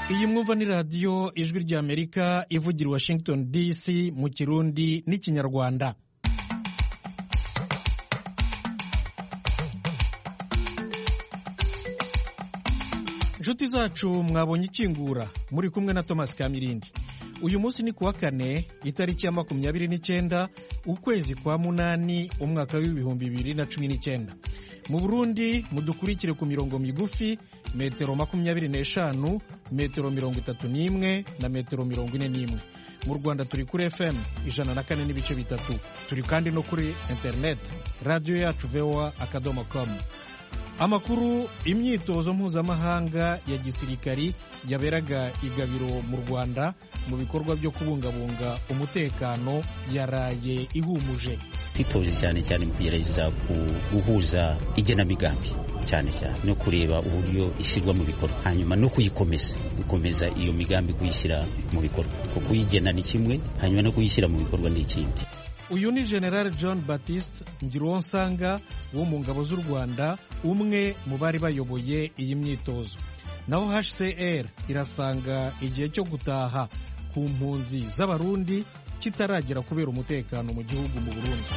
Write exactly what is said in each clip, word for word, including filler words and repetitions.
iyi mwumva ni radiyo ijwi ry'Amerika ivugira Washington D C mu Kirundi n'Ikinyarwanda. Inshuti zacu mwabonye ikingura muri kumwe na Thomas Kamirindi. Uyu munsi ni kuwa kane itariki ya makumyabiri n'icyenda ukwezi kwa munani umwaka w'ibihumbi bibiri na cumi n'icyenda. Mu Burundi mudukurikire ku mirongo migufi metero makumyabiri n'eshanu, metero mirongo itatu n'imwe na metero mirongo ine n'imwe. Mu Rwanda turi kuri F M ijana na kane n'ibice bitatu. Turi kandi no kuri internet radio yacu v o a akadomo com. Amakuru imyitozo mpuzamahanga ya gisirikari yaberaga igabiro mu Rwanda mu bikorwa byo kubungabunga umutekano yaraye ihumuje. Twitoje cyane cyane mu kugerageza guhuza igenamigambi cyane cyane no kureba uburyo ishyirwa mu bikorwa, hanyuma no kuyikomeza gukomeza iyo migambi kuyishyira mu bikorwa, kuko kuyigena ni kimwe hanyuma no kuyishyira mu bikorwa ni ikindi. Uyu ni General John Baptiste Ngiruwonsanga wo mu ngabo z'u Rwanda, umwe mu bari bayoboye iyi myitozo. Naho H C R irasanga igihe cyo gutaha ku mpunzi z'Abarundi kitaragera kubera umutekano mu gihugu mu Burundi.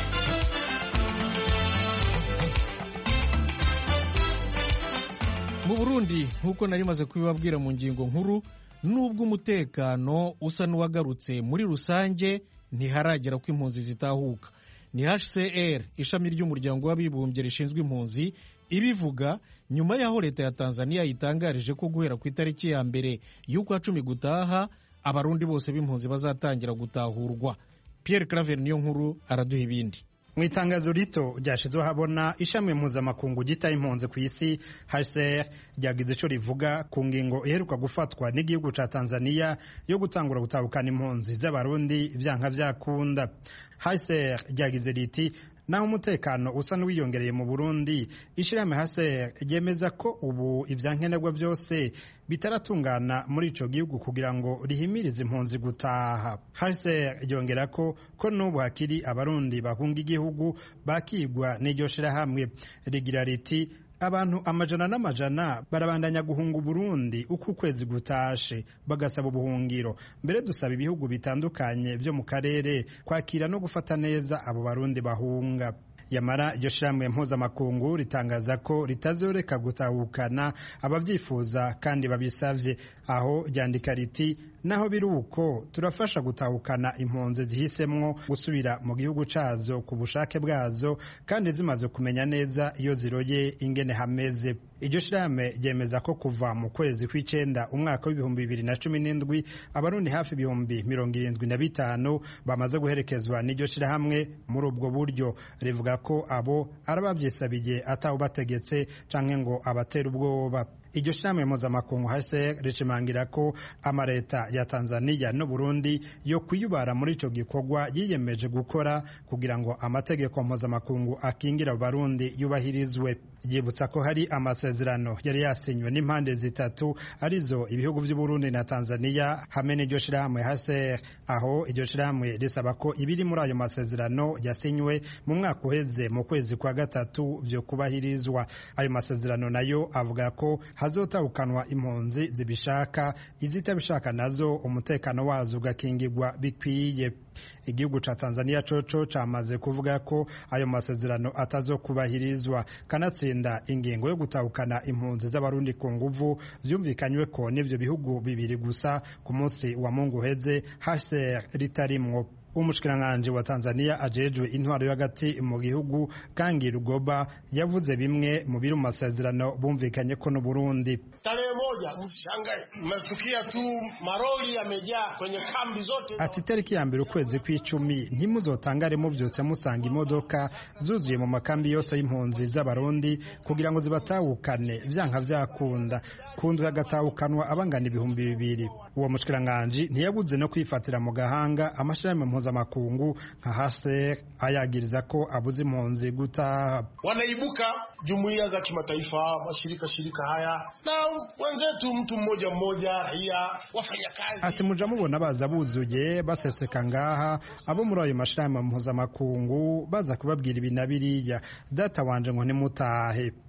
Mu Burundi nk'uko nari maze kubibabwira mu ngingo nkuru, nubwo umutekano usa n'uwagarutse muri rusange ntiharagera ko impunzi zitahuka. Ni H C R ishami ry'umuryango w'abibumbye rishinzwe impunzi ibivuga nyuma y'aho leta ya Tanzania yitangarije ko guhera ku itariki ya mbere y'ukwa cumi gutaha Abarundi bose b'impunzi bazatangira gutahurwa. Pierre Claver niyo nkuru araduha ibindi. Mu itangazo rito ryashizwe habona ishami mpuzamakungu gita impunzi ku isi H C R ryagize ico rivuga ku ngingo iheruka gufatwa n'igihugu ca Tanzania yo gutangura gutabukana impunzi z'Abarundi vyanka vyakunda. H C R ryagize riti naho umutekano usa n'uwiyongereye mu Burundi, ishirahamwe H C R ryemeza ko ubu ivyankenerwa byose bitaratungana muri ico gihugu kugira ngo rihimirize impunzi gutaha. H C R ryongera ko ko n'ubu hakiri Abarundi bahunga igihugu bakigwa n'iryo shirahamwe, rigira riti abantu amajana n'amajana barabandanya guhunga Burundi uko ukwezi gutashe bagasaba ubuhungiro. Mbere dusaba ibihugu bitandukanye byo mu karere kwakira no gufata neza abo Barundi bahunga. Yamara iryo shirahamwe mpuzamakungu ritangaza ko ritazoreka gutahukana abavyifuza kandi babisavye, aho ryandika riti naho biri uko turafasha gutahukana impunzi zihisemwo gusubira mu gihugu cazo ku bushake bwazo kandi zimaze kumenya neza iyo ziroye ingene hameze. Iryo shirahamwe ryemeza ko kuva mu kwezi kw'icenda umwaka w'ibihumbi bibiri na cumi n'indwi Abarundi hafi ibihumbi mirongo irindwi na bitanu bamaze guherekezwa n'iryo shirahamwe muri ubwo buryo. Rivuga ko abo arabavyisabiye ataho bategetse canke ngo abatera ubwoba. Iryo shirahamwe mpuzamakungu H C R ricishimangira ko amareta ya Tanzania no Burundi yo kwiyubara muri ico gikorwa yiyemeje gukora kugira ngo amategeko mpuzamakungu akingira Abarundi yubahirizwe. Yibutsa ko hari amasezerano yari yasinywe n'impande zitatu arizo ibihugu vy'u Burundi na Tanzania hamwe n'iryo shirahamwe H C R, aho iryo shirahamwe risaba ko ibiri muri ayo masezerano yasinywe mu mwaka uheze mu kwezi kwa gatatu vyo kubahirizwa. Ayo masezerano nayo avuga ko hazotahukanwa impunzi zibishaka, izitabishaka nazo umutekano wazo ugakingirwa bikwiye. Igihugu ca Tanzania coco camaze kuvuga ko ayo masezerano atazokubahirizwa, kanatsinda ingingo yo gutahukana impunzi z'Abarundi ku nguvu vyumvikanywe ko n'ivyo bihugu bibiri gusa ku munsi wa Mungu heze H C R ritarimwo. Umushikiranganji wa Tanzania ajejwe intwaro y'agati mu gihugu Kangi Rugoba yavuze bimwe mu biri mu masezerano bumvikanye ko no Burundi. Tarehe moja mshangae masukia tu maroli yamejaa kwenye kambi zote. Ati tariki ya mbere ukwezi kw'icumi ntimuzotangare muvyutse musanga imodoka zuzuye mu makambi yose y'impunzi z'Abarundi kugira ngo zibatahukane vyanka vyakunda kundwa gatahukanywa abangana ibihumbi bibiri. Uwo mushikiranganji ntiyabuze no kwifatira mu gahanga amashirahamwe mpuzamakungu nka H C R ayagiriza ko abuze impunzi gutaha. Wanaibuka jumuiya za kimataifa, mashirika shirika haya na wenzetu mtu mmoja mmoja, raia, wafanyakazi. Ati muja mubona baza buzuye baseseka ngaha abo muri ayo mashirahamwe mpuzamakungu baza kubabwira ibinabiriya data wanje ngo nimutahe.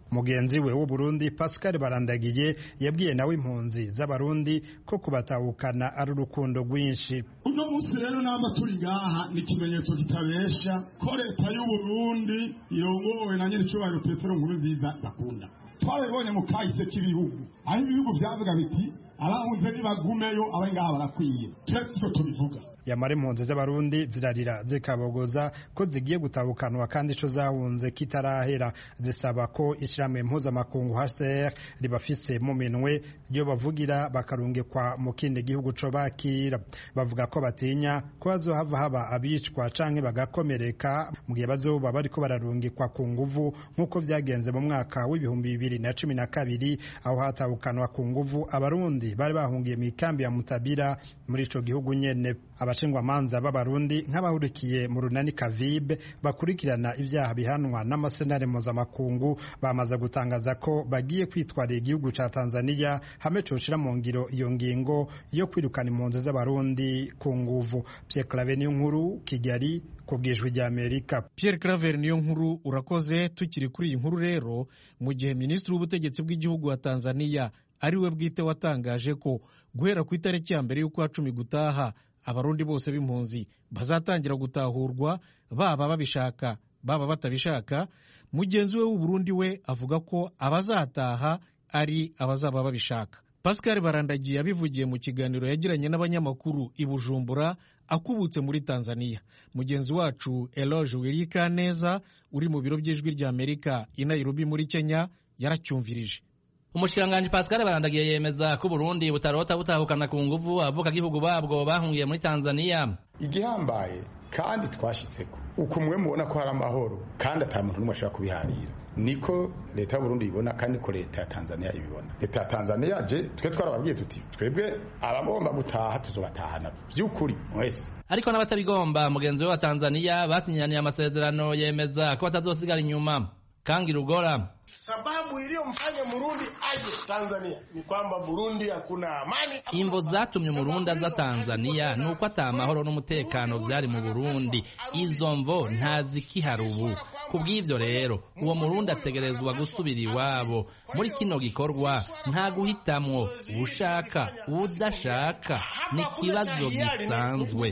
mugenzi we w'u Burundi Pascal Barandagiye yabwiye nawe impunzi z'abarundi ko kubatahukana ari urukundo rwinshi. Uno munsi rero namba turi ngaha ni ikimenyetso kitabesha ko leta y'u Burundi irongowe na nyir'icyubahiro Petero Nkurunziza bakunda. Twabibonye mu kahise k'ibihugu aho ibihugu byavuga biti abahunze nibagumeyo abari ngaha barakwiye. Twese tubivuga. Yamara impunzi z'abarundi zirarira zikabogoza ko zigiye gutabukanwa kandi ico zahunze kitarahera, zisaba ko ishirahamwe mpuzamakungu H C R ribafise mu minwe ryo bavugira bakarungikwa mu kindi gihugu co bakira. Bavuga ko batinya ko bazohava haba abicwa canke bagakomereka mu gihe bazoba bariko bararungikwa ku nguvu nk'uko vyagenze mu mwaka w'ibihumbi bibiri na cumi na kabiri aho hatabukanwa ku nguvu abarundi bari bahungiye mu ikambi ya Mutabira muri ico gihugu nyene. Abashingwamanza b'abarundi nk'abahurikiye mu runani Kavibe bakurikirana ibyaha bihanwa n'amasenare mpuzamakungu bamaze gutangaza ko bagiye kwitwarira igihugu ca Tanzania hamwe coshira mu ngiro iyo ngingo yo kwirukana impunzi z'abarundi ku nguvu. Pierre Claver niyo nkuru, Kigali ku bwijwi rya Amerika. Pierre Claver niyo nkuru urakoze. Tukiri kuri iyi nkuru rero, mu gihe minisitiri w'ubutegetsi bw'igihugu wa Tanzania ari we bwite watangaje ko guhera ku itariki ya mbere y'ukwa cumi gutaha abarundi bose b'impunzi bazatangira gutahurwa baba babishaka baba batabishaka, mugenzi we w'u Burundi we avuga ko abazataha ari abazaba babishaka. Pascal Barandagiye yabivugiye mu kiganiro yagiranye n'abanyamakuru i Bujumbura akubutse muri Tanzania. Mugenzi wacu Eloge Wirikaneza uri mu biro by'ijwi rya Amerika i Nairobi muri Kenya yaracyumvirije. Umushikiranganji Pascal Barandagiye yemeza ko Burundi butarota butahukana ku nguvu avuka gihugu babwo bahungiye muri Tanzania. Igihambaye kandi twashitseko ukumwe mubona ko hari amahoro kandi ata muntu n'umwe ashaka kubiharira niko leta y'u Burundi ibona kandi ko leta ya Tanzania ibibona. Leta ya Tanzania je twe twarababwiye tuti twebwe abagomba gutaha tuzobatahana by'ukuri mwese. Ariko n'abatabigomba mugenzi we wa Tanzania basinyaniye amasezerano yemeza ko batazosigara inyuma. Kangi Rugora, sababu iliyomfanya Burundi aje Tanzania ni kwamba Burundi hakuna amani. Imvo zatumye Murundi aza Tanzania nuko ata amahoro n'umutekano byari mu Burundi. Izo mvo ntazikihari ubu. Kubw'ivyo rero uwo Murundi ategerezwa gusubira iwabo. Muri kino gikorwa nta guhitamwo ushaka udashaka, ni kibazo gisanzwe.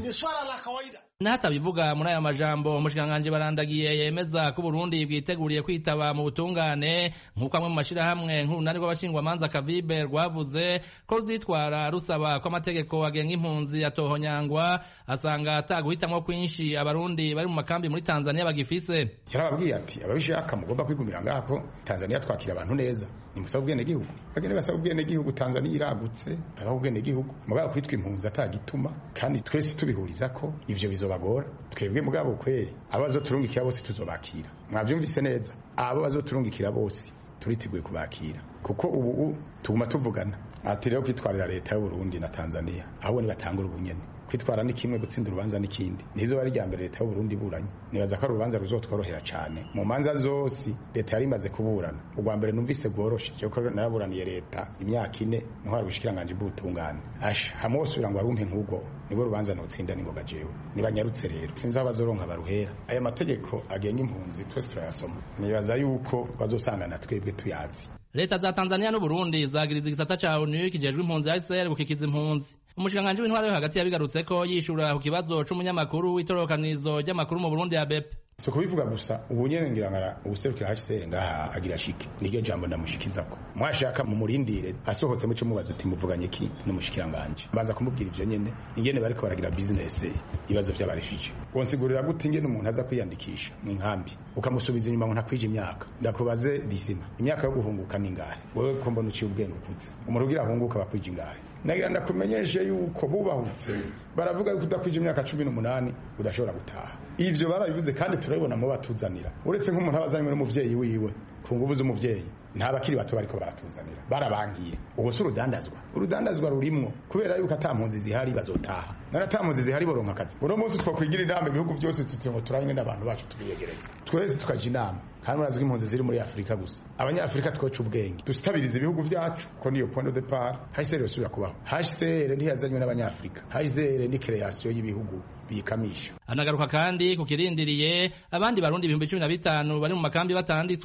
Nata bivuga muri aya majambo umushikiranganji Barandagiye yemeza ko Burundi bwiteguriye kwitaba mu butungane nk'uko amwe mu mashirahamwe nk'urunani rw'abashingwamanza Kavibe rwavuze ko zitwara rusaba ko amategeko agenga impunzi atohonyangwa, asanga ataguhitamwo kwinshi abarundi bari mu makambi muri Tanzania bagifise. Yarababwiye ati ababishaka mugomba kwigumira ngako Tanzania twakira abantu neza. Ni musaba ubwene gihugu. Bagene basaba ubwene gihugu Tanzania iragutse, baba ubwene gihugu. Mugabo kwitwa impunzi atagituma kandi twese tubihuriza ko ivyo bizobagora. Twebwe mugabo kweri abazoturungikira bose tuzobakira. Mwavyumvise neza. Abo bazoturungikira bose turiteguye kubakira. Kuko ubu tuguma tuvugana. Ati rero kwitwarira leta y'u Burundi na Tanzania aho ni batangura ubunyene. Kwitwara ni kimwe, gutsinda urubanza n'ikindi. Nizo bari rya mbere leta y'u Burundi buranye. Nibaza ko urubanza ruzotworohera cyane. Mu manza zose leta yari imaze kuburana. Ubwa mbere numvise goroshe cyo ko naraburaniye leta imyaka ine niho hari ubushikiranganje bw'ubutungane. Asha hamosubira ngo arumpe nk'ubwo nibo rubanza notsinda ningoga jewe. Nibanyarutse rero. Sinzi abazoronka baruhera. Aya mategeko agenga impunzi twese turayasoma. Nibaza yuko bazosangana twebwe tuyazi. Leta za Tanzania no Burundi zagiriza igisata ca O N U kijejwe impunzi H C R gukikiza impunzi. Umushikiranganji w'intwaro yo hagati yabigarutse ko yishura ku kibazo c'umunyamakuru w'itorokanizo ry'amakuru mu Burundi ya B E P. So kubivuga gusa ubu nyene ngira ngara ubuserukira H C R ngaha agira shike niryo jambo ndamushikizako. Mwashaka mu murindire asohotse mu cyo mubazo uti muvuganye ki n'umushikiranganje. Baza kumubwira ivyo nyene ingene bariko baragira business ibibazo by'abarifije. Konsigurira gute ingene umuntu aza kwiyandikisha mu nkambi ukamusubiza inyuma ngo ntakwije imyaka. Ndakubaze disima imyaka yo guhunguka ningahe? Wewe ko mbona uciye ubwenge ukutse. Umurugira ahunguka bakwije ingahe? Nagira ndakumenyeshe yuko bubahutse baravuga yuko udakwije imyaka cumi n'umunani udashobora gutaha. Ivyo barabivuze kandi turabibona mu batuzanira. Uretse nk'umuntu abazanywe n'umuvyeyi wiwe ku nguvu z'umuvyeyi nta bakiri bato bariko baratuzanira. Barabangiye. Ubu si urudandazwa. Urudandazwa rurimwo kubera yuko atampunzi zihari bazotaha. Nara atampunzi zihari boronka akazi. Uno munsi twakwigira inama ibihugu byose tutingo turanye n'abantu bacu tubiyegereza. Twese tukaje inama. Kandi murazwi impunzi ziri muri Afrika gusa. Abanyafrika twoca ubwenge. Dusitabiriza ibihugu byacu ko niyo point de départ. H C R yosubira kubaho. H C R ntiyazanywe n'abanyafrika. H C R ni création y'ibihugu bikamisha. Anagaruka kandi kukirindiriye abandi barundi ibihumbi cumi na bitanu bari mu makambi batanditswe.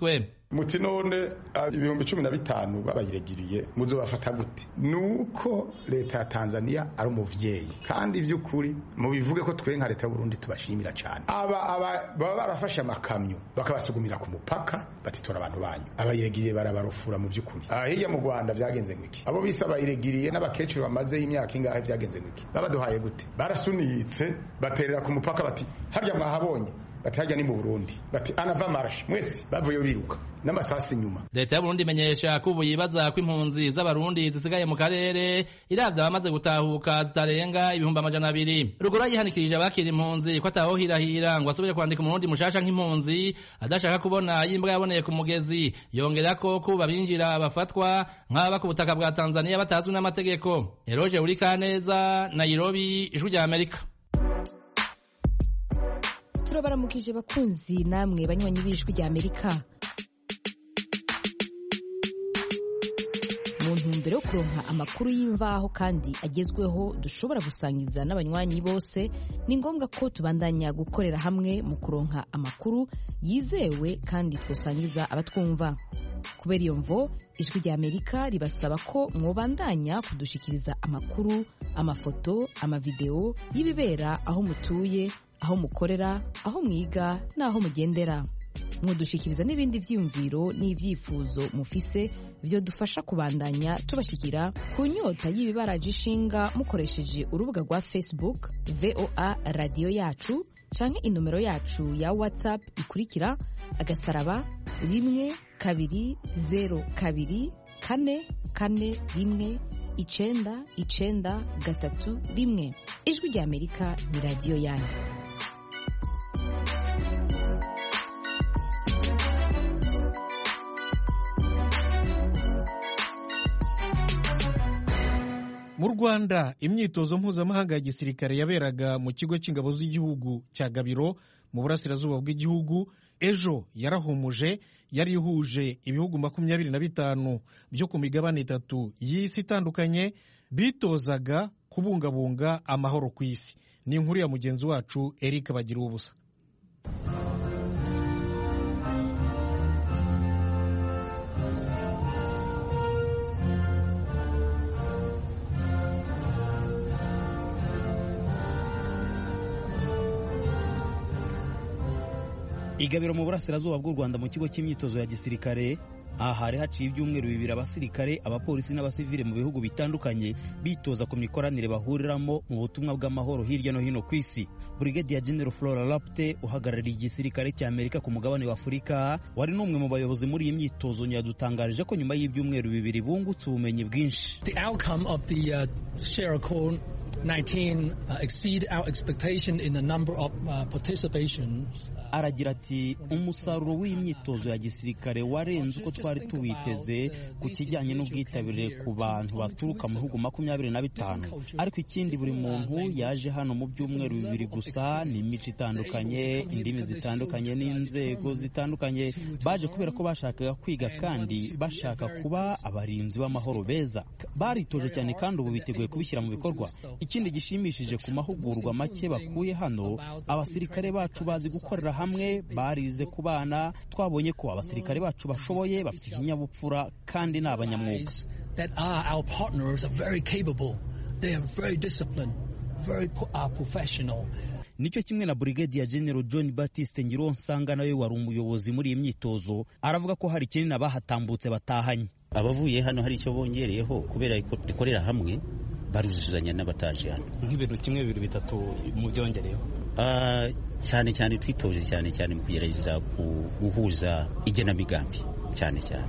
muti none ibihumbi cumi na bitanu babayiregiriye muzobafata gute? Nuko leta ya Tanzania ari umuvyeyi kandi vy'ukuri mu bivuge ko twe nka leta y'u Burundi tubashimira cyane. Aba aba baba barafashe amakamyo bakabasugumira ku mupaka batitora abantu banyu, abayiregiriye barabarofura mu vy'ukuri. Ahiya mu Rwanda vyagenze ngwiki, abo bise abayiregiriye n'abakecuru bamaze imyaka ingahe vyagenze ngwiki, babaduhaye gute? Barasunitse baterera ku mupaka bati harya mwahabonye, bati harya ni mu Burundi, bati anava marashe mwese bavuye biruka n'amasasi nyuma. Leta y'u Burundi imenyesha ko ubu yibaza ko impunzi z'abarundi zisigaye mu karere iravye abamaze gutahuka zitarenga ibihumbi amajana abiri. Ruguru yihanikirije abakira impunzi ko ataho hirahira ngo asubire kwandika umurundi mushasha nk'impunzi adashaka kubona yimbwa yaboneye ku mugezi. Yongera ko kuba binjira bafatwa nk'aba ku butaka bwa Tanzania batazwi n'amategeko. Eroje Urikaneza, Nairobi, Ijwi rya Amerika. Turabaramukije bakunzi namwe banywanyi b'Ijwi rya Amerika. Mu ntumbero yo kuronka amakuru y'imvaho kandi agezweho dushobora gusangiza n'abanywanyi bose, ni ngombwa ko tubandanya gukorera hamwe mu kuronka amakuru yizewe kandi twosangiza abatwumva. Kubera iyo mvo, Ijwi rya Amerika ribasaba ko mwobandanya kudushikiriza amakuru, amafoto, amavideo y'ibibera aho mutuye, aho mukorera, aho mwiga n'aho mugendera. Mwodushikiriza n'ibindi vyiyumviro n'ivyifuzo mufise vyo dufasha kubandanya tubashikira ku nyota y'ibibaraje ishinga mukoresheje urubuga rwa Facebook V O A Radio Yacu canke inomero yacu ya WhatsApp ikurikira agasaraba rimwe kabiri zero kabiri kane kane rimwe icenda icenda gatatu rimwe. Ijwi rya Amerika ni radio yanyu. Mu Rwanda imyitozo mpuzamahanga ya gisirikare yaberaga mu kigo cy'ingabo z'igihugu cya Gabiro mu burasirazuba bw'igihugu ejo yarahumuje, yari ihuje ibihugu makumyabiri na bitanu byo ku migabane itatu y'isi itandukanye bitozaga kubungabunga amahoro ku isi. Ni inkuru ya mugenzi wacu Eric Bagiruwubusa. Igabiro mu burasirazuba bw'u Rwanda mu kigo cy'imyitozo ya gisirikare, aha hari haciye ibyumweru bibiri abasirikare, abapolisi n'abasivile mu bihugu bitandukanye bitoza ku mikoranire bahuriramo mu butumwa bw'amahoro hirya no hino ku isi. Brigadier General Flora Lapte uhagarariye igisirikare cya Amerika ku mugabane wa Afurika wari n'umwe mu bayobozi muri iyi myitozo, yadutangarije ko nyuma y'ibyumweru bibiri bungutse ubumenyi bwinshi. The outcome of the uh, Sierra Leone nineteen uh, exceed our expectation in the number of uh, participations. Aragira ati umusaruro w'imyitozo ya gisirikare warenze uko twari tuwiteze ku kijyanye n'ubwitabire ku bantu baturuka mu bihugu makumyabiri na bitanu. Ariko ikindi, buri muntu yaje hano mu byumweru bibiri gusa, ni imico itandukanye, indimi zitandukanye n'inzego zitandukanye, baje kubera ko bashakaga kwiga kandi bashaka kuba abarinzi b'amahoro beza. Baritoje cyane kandi ubu biteguye kubishyira mu bikorwa. Ikindi gishimishije ku mahugurwa make bakuye hano, abasirikare bacu bazi gukorera hamwe, barize ku bana. Twabonye ko abasirikare bacu bashoboye, bafite ikinyabupfura kandi ni abanyamwuga. That are our partners are very capable. They are very disciplined, very uh, professional. Nicyo kimwe na Brigadier General John Baptiste Ngironsanga nawe wari umuyobozi muri iyi myitozo, aravuga ko hari kinini abahatambutse batahanye. Abavuye hano hari icyo bongereyeho kubera ko dukorera hamwe, baruzuzanya n'abataje hano. Nk'ibintu kimwe bibiri bitatu mu byongereyeho. Ah, cyane cyane twitoje cyane cyane mu kugerageza guhuza igenamigambi cyane cyane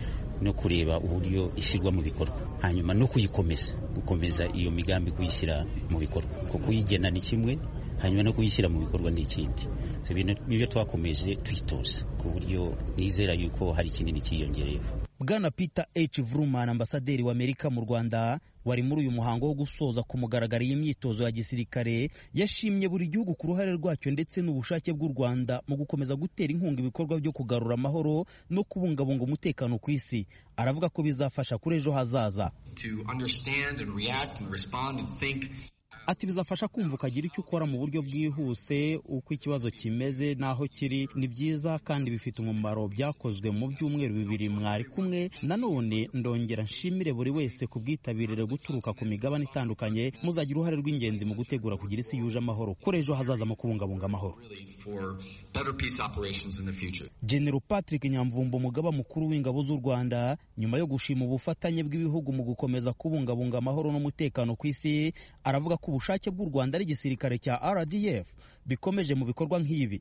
no kureba uburyo ishyirwa mu bikorwa, hanyuma no kuyikomeza gukomeza iyo migambi kuyishyira mu bikorwa. Kuko kuyigena ni kimwe, hanyuma no kuyishyira mu bikorwa ni ikindi. So ibintu nibyo twakomeje twitoza ku buryo nizera yuko hari kinini cyiyongereyeho. Bwana Peter H. Vrooman, ambasaderi wa Amerika mu Rwanda, wari muri uyu muhango wo gusoza ku mugaragaro y'imyitozo ya gisirikare, yashimye buri gihugu ku ruhare rwacyo ndetse n'ubushake bw'u Rwanda mu gukomeza gutera inkunga ibikorwa byo kugarura amahoro no kubungabunga umutekano ku isi. Aravuga ko bizafasha kuri ejo hazaza. ati bizafasha kumva ukagira icyo ukora mu buryo bwihuse uko ikibazo kimeze n'aho kiri. Ni byiza kandi bifite umumaro, byakozwe mu byumweru bibiri mwari kumwe. Nanone ndongera nshimire buri wese ku bwitabirire guturuka ku migabane itandukanye, muzagira uruhare rw'ingenzi mu gutegura kugira isi yuje amahoro, kuri ejo hazaza mu kubungabunga amahoro. General Patrick Nyamvumba, umugaba mukuru w'ingabo z'u Rwanda, nyuma yo gushima ubufatanye bw'ibihugu mu gukomeza kubungabunga amahoro n'umutekano ku isi, aravuga ko ubushake bw'u Rwanda ari igisirikare cya R D F bikomeje mu bikorwa nk'ibi.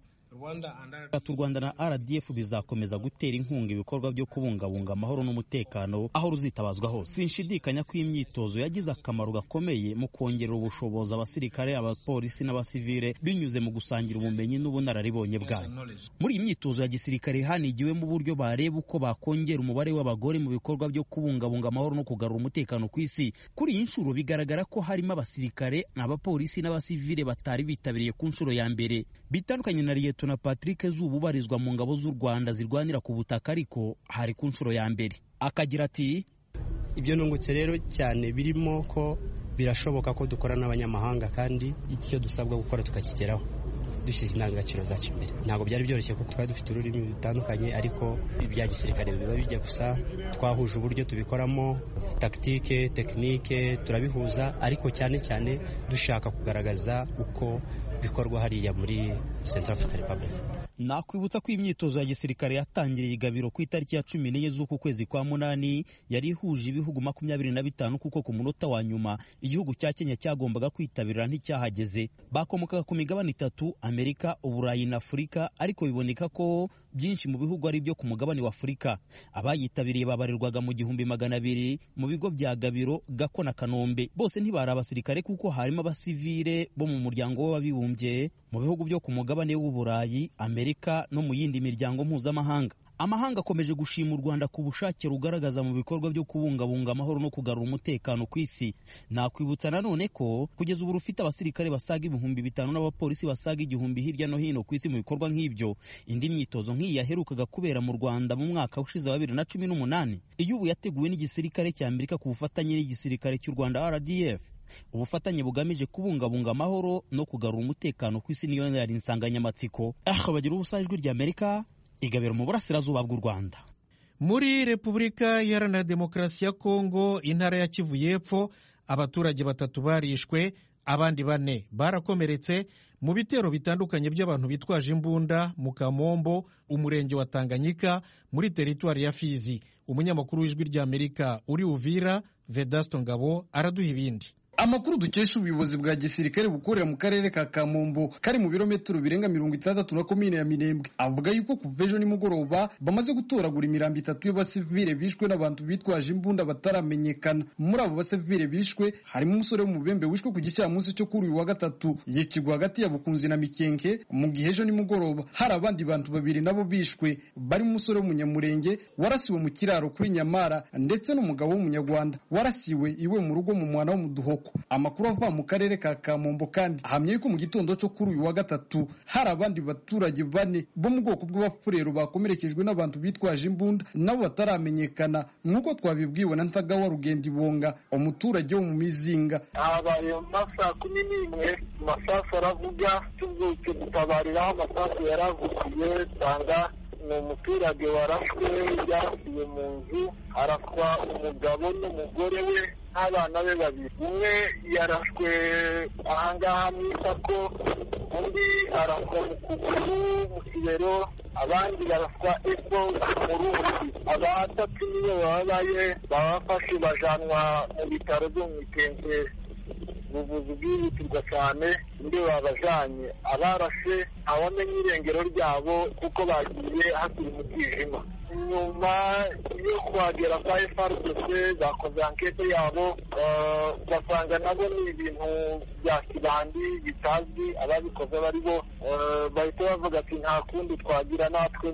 U Rwanda na R D F bizakomeza gutera inkunga ibikorwa byo kubungabunga amahoro n'umutekano aho ruzitabazwa hose. Sinshidikanya ko imyitozo yagize akamaro gakomeye mu kongerera ubushobozi abasirikare, abapolisi n'abasivile binyuze mu gusangira ubumenyi n'ubunararibonye bwabo. Muri iyi myitozo ya gisirikare hanigiwemo uburyo bareba uko bakongera umubare w'abagore mu bikorwa byo kubungabunga amahoro no kugarura umutekano ku isi. Kuri iyi nshuro bigaragara ko harimo abasirikare, abapolisi n'abasivile batari bitabiriye ku nshuro ya mbere. Bitandukanye na Lieutenant na Patrick Zuba ubarizwa mu ngabo z'u Rwanda zirwanira ku butaka, ariko hari ku nshuro ya mbere. Akagira ati ibyo nungutse rero cyane birimo ko birashoboka ko dukora n'abanyamahanga kandi icyo dusabwa gukora tukakigeraho dushyize indangagaciro zacu imbere. Ntabwo byari byoroshye kuko twari dufite ururimi rutandukanye, ariko ibya gisirikare biba bijya gusa. Twahuje uburyo tubikoramo, taktike, tekinike turabihuza, ariko cyane cyane dushaka kugaragaza uko bikorwa hariya muri Central African Republic. Nakwibutsa ko imyitozo ya gisirikare yatangiriye igabiro ku itariki ya cumi n'enye z'uku kwezi kwa munani, yari ihuje ibihugu makumyabiri na bitanu, kuko ku munota wa nyuma igihugu cya Kenya cyagombaga kwitabira nticyahageze. Bakomokaga ku migabane itatu, Amerika, Uburayi na Afurika, ariko biboneka ko byinshi mu bihugu ari byo ku mugabane wa Afurika. Abayitabiriye babarirwaga mu gihumbi magana abiri mu bigo bya Gabiro, Gako na Kanombe. Bose ntibari abasirikare kuko harimo abasivile bo mu muryango w'abibumbye mu bihugu byo ku mugabane w'Uburayi, Amerika no mu yindi miryango mpuzamahanga. Amahanga akomeje gushima u Rwanda ku bushake rugaragaza mu bikorwa byo kubungabunga amahoro no kugarura umutekano ku isi. Nakwibutsa nanone ko kugeza ubu rufite abasirikare basaga ibihumbi bitanu n'abapolisi basaga igihumbi hirya no hino ku isi mu bikorwa nk'ibyo. Indi myitozo nk'iyi yaherukaga kubera mu Rwanda mu mwaka ushize wa bibiri na cumi n'umunani. Iyo ubu yateguwe n'igisirikare cya Amerika ku bufatanye n'igisirikare cy'u Rwanda R D F. Ubufatanye bugamije kubungabunga amahoro no kugarura umutekano ku isi niyo yari insanganyamatsiko. Ah, bagira ubusa ijwi rya Amerika igabiro mu burasirazuba bw'u Rwanda. Muri Repubulika Iharanira Demokarasi ya Kongo, intara ya Kivu y'Epfo, abaturage batatu barishwe, abandi bane barakomeretse mu bitero bitandukanye by'abantu bitwaje imbunda mu Kamombo, umurenge wa Tanganyika, muri teritwari ya Fizi. Umunyamakuru w'ijwi rya Amerika uri Uvira, Vedasto Ngabo, araduha ibindi. Amakuru dukesha ubuyobozi bwa gisirikare bukorera mu karere ka Kamombo kari mu birometero birenga mirongo itandatu na komine ya Minembwe avuga yuko kuva ejo nimugoroba bamaze gutoragura imirambo itatu y'abasivile bishwe n'abantu bitwaje imbunda bataramenyekana. Muri abo basivile bishwe harimo umusore w'umubembe wishwe ku gicamunsi cyo kuri uyu wa gatatu yikigwa hagati ya Bukunzi na Mikenke, mu gihe ejo nimugoroba hari abandi bantu babiri nabo bishwe barimo umusore w'umunyamurenge warasiwe mu kiraro kuri Nyamara ndetse n'umugabo w'umunyarwanda warasiwe iwe mu rugo mu mwana w'umuduhoko. Amakuru ava mu karere ka Kamombo kandi ahamye yuko mu gitondo cyo kuri uyu wa gatatu hari abandi baturage bane bo mu bwoko bw'abafurero bakomerekejwe n'abantu bitwaje imbunda nabo bataramenyekana, nk'uko twabibwiwe na Ntagawa Rugendibonga, umuturage wo mu Mizinga. Habaye masaa kumi n'imwe amasasu aravuga, tubyutse dutabariraho amasasu yaravugiye, tanga ni umuturage warashwe yarasiye mu nzu, araswa umugabo n'umugore we n'abana be babiri. Umwe yarashwe ahangaha mu isako, undi araswa mu kuguru mu kibero, abandi baraswa epfo mu rundi. Abatatu niyo babaye babafashe bajanwa mu bitaro byo mu Mikenke, ubuvuzi bwihutirwa cyane, ndi babajanye. Abarashe ntawamenye irengero ryabo kuko bagiye hakiri mu bwijima. Nyuma yo kuhagera kwa F R D C bakoze ankete yabo, basanga nabo ni ibintu bya kibandi bitazwi, ababikoze bari bo bahita bavuga ati nta kundi twagira, natwe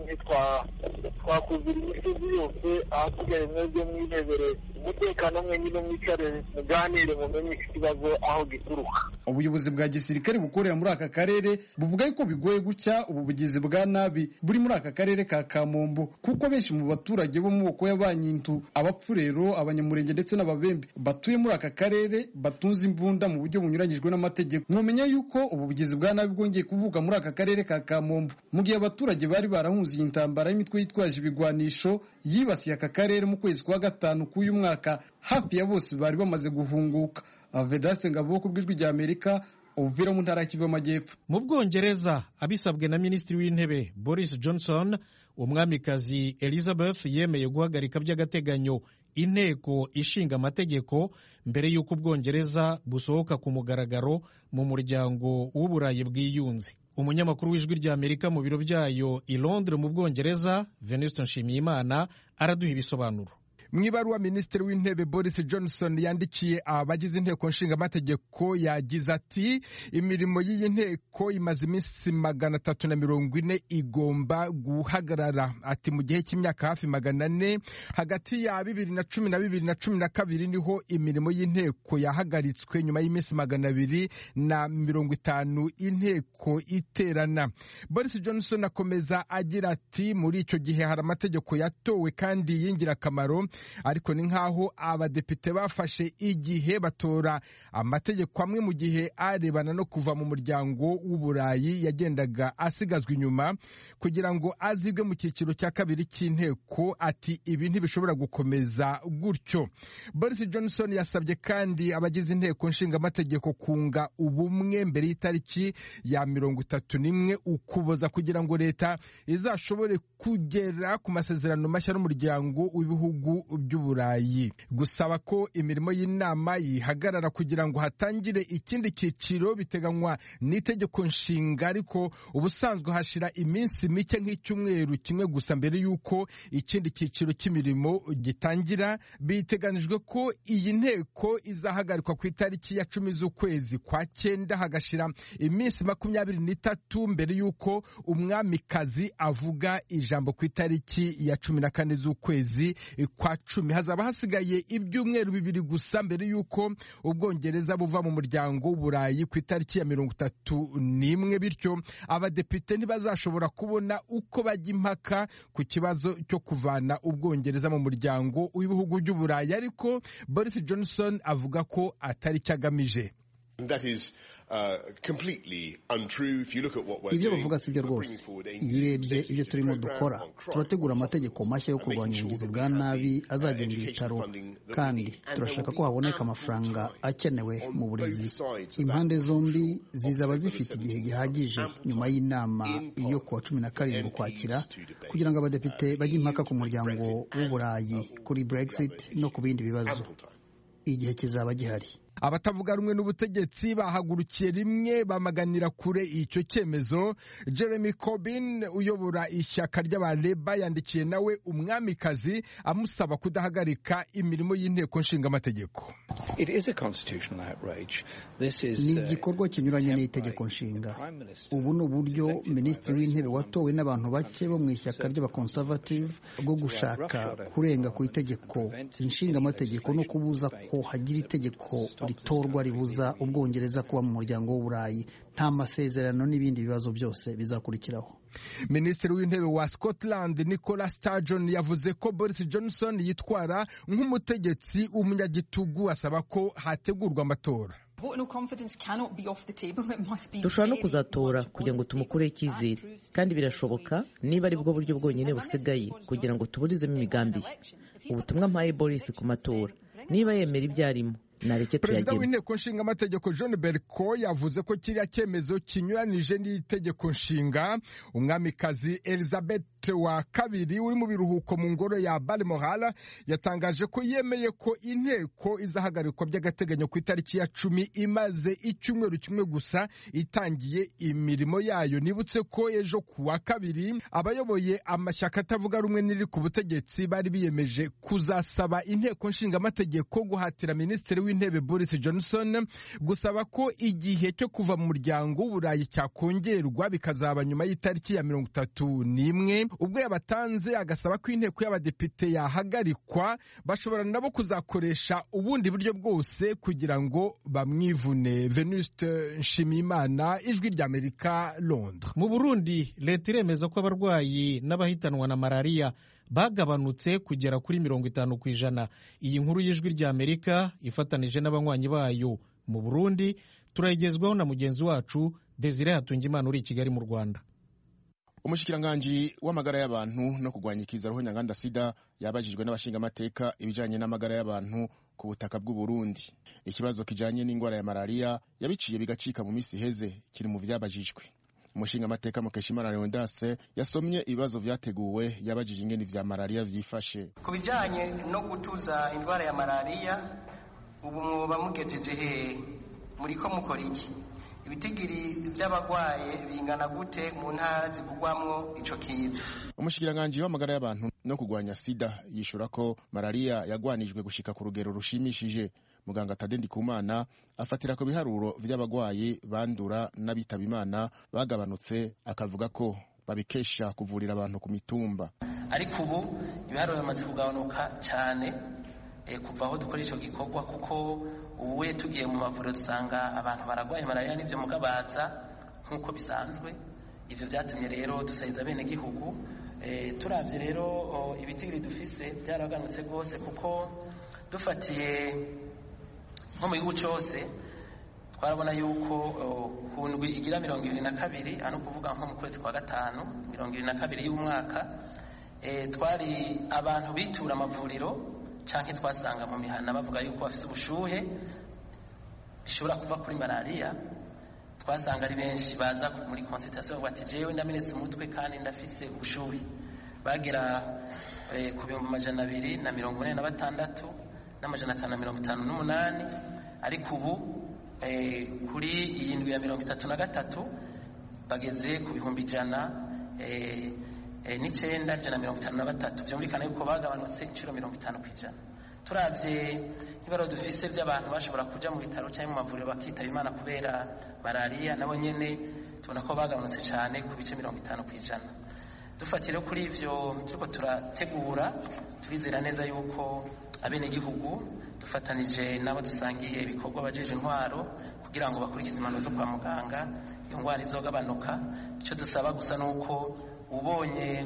ntitwakuzira imisozi yose, ahasigaye mwebwe mwihebere umutekano, mwenyine mwicare muganire mumenye iki kibazo aho gituruka. Ubuyobozi bwa gisirikare bukorera muri aka karere buvuga yuko bigoye gucya ubu bugizi bwa nabi buri muri aka karere ka Kamombo kuko ko benshi mu baturage bo mu moko y'abanyintu, abapfurero, abanyamurenge ndetse n'ababembe batuye muri aka karere batunze imbunda mu buryo bunyuranyijwe n'amategeko. Mwomenya yuko ubu bugizi bwa nabi bwongeye kuvuka muri aka karere ka Kamombo mu gihe abaturage bari barahunze iyi ntambara y'imitwe yitwaje ibigwanisho yibasiye aka karere mu kwezi kwa gatanu k'uyu mwaka. Hafi ya bose bari bamaze guhunguka. Vedaste Ngabo ku bw'ijwi rya Amerika, Uvira mu ntara ya Kivu y'Amajyepfo. Mu Bwongereza, abisabwe na Minisitiri w'Intebe Boris Johnson, umwamikazi Elizabeth yemeye guhagarika by'agateganyo inteko ishinga amategeko mbere y'uko Ubwongereza busohoka ku mugaragaro mu muryango w'Uburayi bwiyunze. Umunyamakuru w'ijwi rya Amerika mu biro byayo i Londres mu Bwongereza, Venuste Nshimiyimana, araduha ibisobanuro. Mwibaruwa Minisitiri w'Intebe Boris Johnson yandikiye abagize inteko nshinga amategeko yagize ati imirimo y'iyi nteko imaze iminsi magana atatu na mirongo ine igomba guhagarara. Ati mu gihe cy'imyaka hafi magana ane hagati ya bibiri na cumi na bibiri na cumi na kabiri niho imirimo y'inteko yahagaritswe nyuma y'iminsi magana abiri na mirongo itanu inteko iterana. Boris Johnson akomeza agira ati muri icyo gihe hari amategeko yatowe kandi y'ingirakamaro, ariko ni nkaho abadepite bafashe igihe batora amategeko amwe mu gihe arebana no kuva mu muryango w'Uburayi yagendaga asigazwa inyuma kugira ngo azibwe mu cyiciro cya kabiri cy'inteko. Ati ibi ntibishobora gukomeza gutyo. Boris Johnson yasabye kandi abagize inteko nshinga amategeko kunga ubumwe mbere y'itariki ya mirongo itatu n'imwe Ukuboza kugira ngo leta izashobore kugera ku masezerano mashya n'umuryango w'ibihugu by'Uburayi. Gusaba ko imirimo y'inama yihagarara kugira ngo hatangire ikindi cyiciro biteganywa n'itegeko nshinga, ariko ubusanzwe hashira iminsi mike nk'icyumweru kimwe gusa mbere y'uko ikindi cyiciro cy'imirimo gitangira. Biteganijwe ko iyi nteko izahagarikwa ku itariki ya cumi z'ukwezi kwa cyenda, hagashira iminsi makumyabiri n'itatu mbere y'uko umwamikazi avuga ijambo ku itariki ya cumi na kane z'ukwezi kwa cumi. Hazaba hasigaye ibyumweru bibiri gusa mbere y'uko Ubwongereza buva mu muryango w'Uburayi ku itariki ya mirongo itatu n'imwe, bityo abadepite ntibazashobora kubona uko bajya impaka ku kibazo cyo kuvana Ubwongereza mu muryango w'ibihugu by'Uburayi. Ariko Boris Johnson avuga ko atari cyo agamije. Ibyo bavuga si byo rwose. Iyo urebye ibyo turimo dukora, turategura amategeko mashya yo kurwanya ubugizi bwa nabi azagenga ibitaro, kandi turashaka ko haboneka amafaranga akenewe mu burezi. Impande zombi zizaba zifite igihe gihagije nyuma y'inama yo kuwa cumi na karindwi Ukwakira kugira ngo abadepite bajye impaka ku muryango w'Uburayi kuri Brexit no ku bindi bibazo. Igihe kizaba gihari. Abatavuga rumwe n'ubutegetsi bahagurukiye rimwe bamaganira kure icyo cyemezo. Jeremy Corbyn uyobora ishyaka ry'abaleba yandikiye nawe umwamikazi amusaba kudahagarika imirimo y'inteko nshinga amategeko. Ni igikorwa kinyuranye n'itegeko nshinga. Ubu ni uburyo Minisitiri w'Intebe watowe n'abantu bake bo mu ishyaka ry'abakonservative bwo gushaka kurenga ku itegeko nshinga amategeko no kubuza ko hagira itegeko ritorwa ribuza Ubwongereza kuba mu muryango w'Uburayi. Nta masezerano n'ibindi bibazo byose bizakurikiraho. Minisitiri w'Intebe wa Scotland Nicola Sturgeon yavuze ko Boris Johnson yitwara nk'umutegetsi w'umunyagitugu, asaba ko hategurwa amatora. Dushobora no kuzatora kugira ngo tumukureho icyizere, kandi birashoboka niba ari bwo buryo bwonyine busigaye kugira ngo tuburizemo imigambi ye. Ubutumwa mpaye Boris ku matora, niba yemera ibyo arimo, Perezida w'inteko nshinga amategeko John Berko yavuze ko kiriya cyemezo kinyuranije n'itegeko nshinga. Umwamikazi Elizabeth wa kabiri uri mu biruhuko mu ngoro ya Balmoral yatangaje ko yemeye ko inteko izahagarikwa by'agateganyo ku itariki ya cumi, imaze icyumweru kimwe gusa itangiye imirimo yayo. Nibutse ko ejo kuwa kabiri abayoboye amashyaka atavuga rumwe n'iri ku butegetsi bari biyemeje kuzasaba inteko nshinga amategeko guhatira Minisitiri w'Intebe Boris Johnson gusaba ko igihe cyo kuva mu muryango w'Uburayi cyakongerwa bikazaba nyuma y'itariki ya mirongo itatu n'imwe. Ubwo yabatanze agasaba ko inteko y'abadepite yahagarikwa, bashobora nabo kuzakoresha ubundi buryo bwose kugira ngo bamwivune. Venuste Nshimiyimana, Ijwi ry'Amerika, Londres. Mu Burundi, leta iremeza ko abarwayi n'abahitanwa na malariya bagabanutse kugera kuri mirongo itanu ku ijana. Iyi nkuru y'Ijwi ry'Amerika ifatanije n'abanywanyi bayo mu Burundi turayigezwaho na mugenzi wacu Desire Hatungimana uri i Kigali mu Rwanda. Umushikiranganji w'amagara y'abantu no kurwanya ikiza roho nyanganda sida yabajijwe n'abashingamateka ibijanye n'amagara y'abantu ku butaka bw'u Burundi. Ikibazo kijanye n'ingwara ya malaria yabiciye bigacika mu misi heze kiri mu vyabajijwe. Umushingamateka Mukeshimana Leonidas yasomye ibibazo vyateguwe yabajije ingene vya malaria vyifashe. Ku bijanye no gutuza indwara ya malaria ubu mwoba mugejeje he muriko mukora iki? Ibitigiri by'abagwaye bingana gute mu ntara zivugwamwo ico kiza? Umushikiranganji w'amagara y'abantu no kurwanya sida yishura ko malaria yagwanijwe gushika ku rugero rushimishije. Muganga Tade Ndikumana afatira ko biharuro vy'abagwayi bandura n'abitaba Imana bagabanutse, akavuga ko babikesha kuvurira abantu ku mitumba. Ariko ubu ibiharuro bimaze kugabanuka cyane e, kuva aho dukora ico gikorwa, kuko ubuye tugiye mu mavuriro dusanga abantu baragwaye malaria n'ivyo mugabaza nk'uko bisanzwe. Ivyo vyatumye rero dusayiza bene gihugu e, turavye rero ibitigiri dufise byaraganutse rwose, kuko dufatiye nko mu gihugu cyose twarabona yuko ku ndwi igira mirongo ibiri na kabiri, ano kuvuga nko mu kwezi kwa gatanu mirongo ibiri na kabiri y'umwaka e, twari abantu bitura amavuriro canke twasanga mu mihana bavuga yuko bafise ubushuhe bishobora kuva kuri malaria. Twasanga ari benshi baza muri consultation bavuga ati jewe ndamenetse umutwe kandi ndafise ubushuhe, bagera e, ku bihumbi amajana abiri na mirongo ine na batandatu n'amajana atanu na mirongo itanu n'umunani. Ariko ubu e, kuri iyi ndwi ya mirongo itatu na gatatu bageze ku bihumbi ijana e, e, n'icenda ijana na mirongo itanu na batatu. Vyumvikana yuko bagabanutse incuro mirongo itanu kw'ijana. Turavye ibaro dufise by'abantu bashobora kuja mu bitaro cyangwa mu mavuriro bakitaba Imana kubera malaria, nabo nyene tubona ko bagabanutse cyane ku bice mirongo itanu kw'ijana. Dufatire kuri ivyo turiko turategura, turizera neza yuko abene gihugu dufatanije nabo dusangiye ibikorwa bajeje intwaro kugira ngo bakurikize impanuro zo kwa muganga iyo ngwara izogabanuka. Ico dusaba gusa nuko ubonye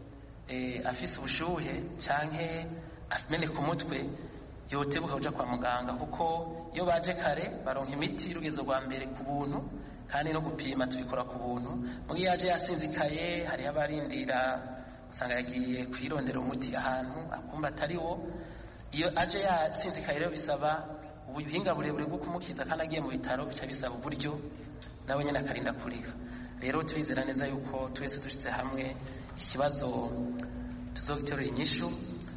e, afise ubushuhe canke amene ku mutwe yotebuka kuja kwa muganga, kuko iyo baje kare baronka imiti rugezo rwa mbere ku buntu, kandi no gupima tubikora ku buntu. Mu gihe yaje yasinzikaye hari abarindira usanga yagiye kwirondera umuti ahantu akumva atari wo. Iyo aje yasinzikaye rero bisaba ubuhinga burebure bwo kumukiza, kandi agiye mu bitaro bica bisaba uburyo nawe nyene akarinda kuriha. Rero turizera neza yuko twese dushitse hamwe iki kibazo tuzogiterura inyishu,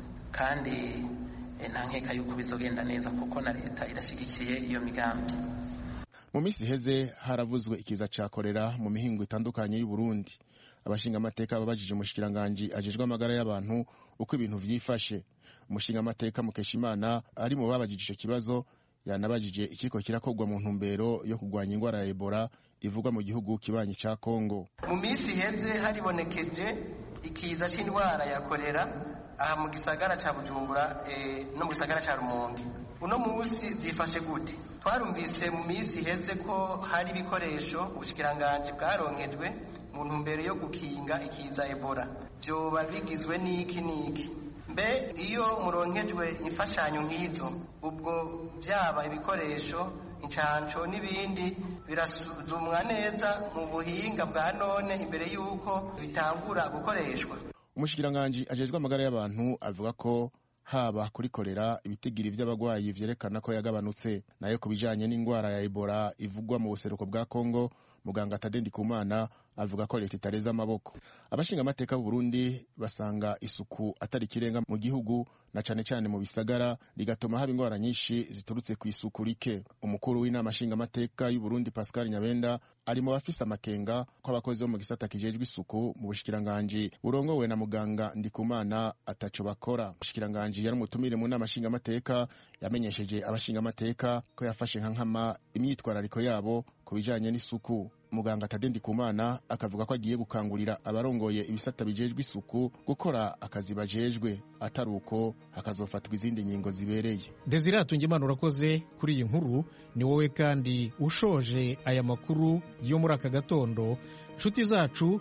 kandi nta nkeka yuko bizogenda neza kuko na leta irashigikiye iyo migambi. Mu misi heze haravuzwe ikiza ca kolera mu mihingo itandukanye y'u Burundi. Abashingamateka babajije umushikiranganji ajejwe amagara y'abantu uko ibintu vyifashe. Umushingamateka Mukeshimana ari mu babajije ico kibazo yanabajije ikiko kirakorwa mu ntumbero yo kurwanya ingwara ya Ebola ivugwa mu gihugu kibanyi ca Kongo. Mu misi heze haribonekeje ikiza c'indwara ya kolera aha mu gisagara ca Bujumbura e, no mu gisagara ca Rumonge. Uno musi vyifashe gute? Twarumvise mu misi heze ko hari ibikoresho ubushikiranganje bwaronkejwe mu ntumbero yo gukinga ikiza Ebola. Vyoba bigizwe n'iki n'iki? Mbe iyo muronkejwe imfashanyo nk'izo, ubwo byaba ibikoresho, incanco n'ibindi birasuzumwa neza mu buhinga bwa none imbere yuko bitangura gukoreshwa? Umushikiranganji ajejwe amagara y'abantu avuga ko haba kuri kolera ibitigiri vy'abagwayi vyerekana ko yagabanutse, nayo kubijanye n'ingwara ya Ebola ivugwa mu buseruko bwa Kongo, muganga Tade Ndikumana avuga ko leta itareza amaboko. Abashinga amateka b'u Burundi basanga isuku atari kirenga mu gihugu, na cane cane mu bisagara, ligatuma haba ingwara nyinshi ziturutse ku isuku rike. Umukuru w'inama nshinga amateka y'u Burundi Pascal Nyabenda ari mu bafise amakenga ko abakozi bo mu gisata kijejwe isuku mu bushikiranganje burongowe na muganga Ndikumana ataco bakora. Bushikiranganje yari umutumire mu nama nshinga amateka yamenyesheje abashinga amateka ko yafashe nka nkama imyitwarariko yabo kubijanye n'isuku. Muganga Tade Ndikumana akavuga ko agiye gukangurira abarongoye ibisata bijejwe isuku gukora akazi bajejwe, ataruko hakazofatwa izindi nyingo zibereye. Desire Hatungimana urakoze kuri iyi nkuru. Ni wowe kandi ushoje aya makuru yo muri aka gatondo. Nshuti zacu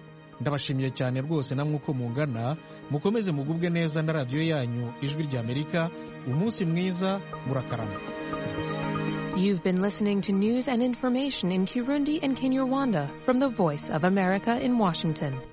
ndabashimiye cyane rwose namwe uko mungana, mukomeze mugubwe neza na radiyo yanyu ijwi ry'Amerika. Umunsi mwiza, murakarama. You've been listening to news and information in Kirundi and Kinyarwanda from the Voice of America in Washington.